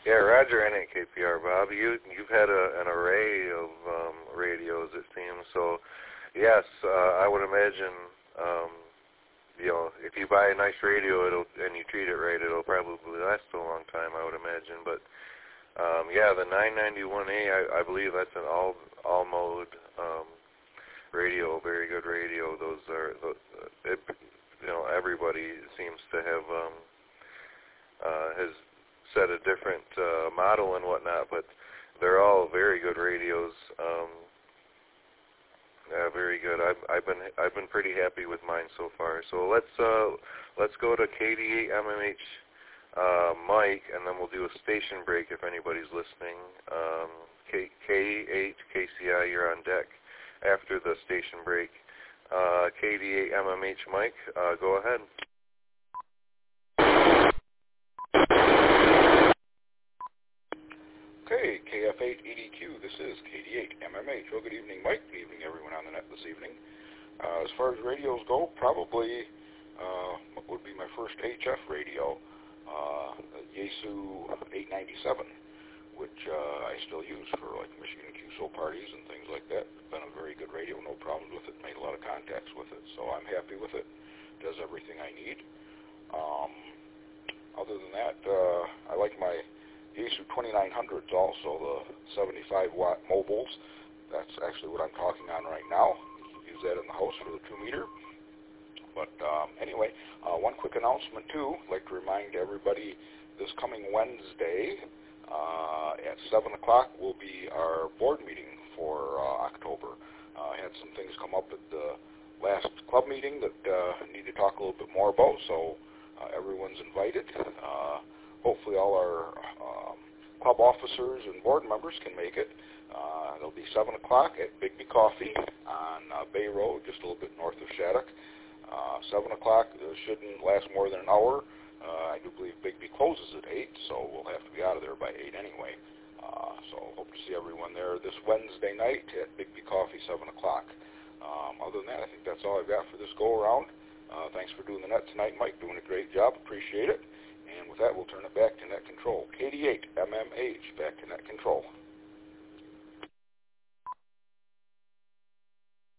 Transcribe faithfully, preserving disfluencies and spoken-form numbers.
Yeah, Roger N at K P R, Bob. You, you've had a, an array of um, radios, it seems. So, yes, uh, I would imagine, um, you know, if you buy a nice radio it'll and you treat it right, it'll probably last a long time, I would imagine. But, um, yeah, the nine ninety-one A, I, I believe that's an all, all-mode um, radio, very good radio. Those are, those, it, you know, everybody seems to have, um, uh, has set a different uh, model and whatnot, but they're all very good radios. Um, yeah, very good. I've, I've been I've been pretty happy with mine so far. So let's uh, let's go to K D eight M M H uh, Mike, and then we'll do a station break if anybody's listening. Um, K, K8 K C I, you're on deck after the station break. Uh, K D eight M M H Mike, uh, go ahead. Okay, K F eight E D Q, this is K D eight M M H. Well, good evening, Mike. Good evening, everyone on the net this evening. Uh, as far as radios go, probably uh, what would be my first H F radio, uh, the Yaesu eight ninety-seven, which uh, I still use for like Michigan Q S O parties and things like that. It's been a very good radio, no problems with it, made a lot of contacts with it, so I'm happy with it. Does everything I need. Um, other than that, uh, I like my Yaesu twenty-nine hundreds also, the seventy-five watt mobiles. That's actually what I'm talking on right now. You can use that in the house for the two meter. But um, anyway, uh, one quick announcement too. I'd like to remind everybody this coming Wednesday uh, at seven o'clock will be our board meeting for uh, October. Uh, I had some things come up at the last club meeting that uh, I need to talk a little bit more about, so uh, everyone's invited. Uh, Hopefully all our um, club officers and board members can make it. Uh, it'll be seven o'clock at Bigby Coffee on uh, Bay Road, just a little bit north of Shattuck. Uh, seven o'clock uh, shouldn't last more than an hour. Uh, I do believe Bigby closes at eight, so we'll have to be out of there by eight anyway. Uh, so hope to see everyone there this Wednesday night at Bigby Coffee, seven o'clock. Um, other than that, I think that's all I've got for this go-around. Uh, thanks for doing the net tonight, Mike. Doing a great job. Appreciate it. And with that, we'll turn it back to net control. K D eight M M H, back to net control.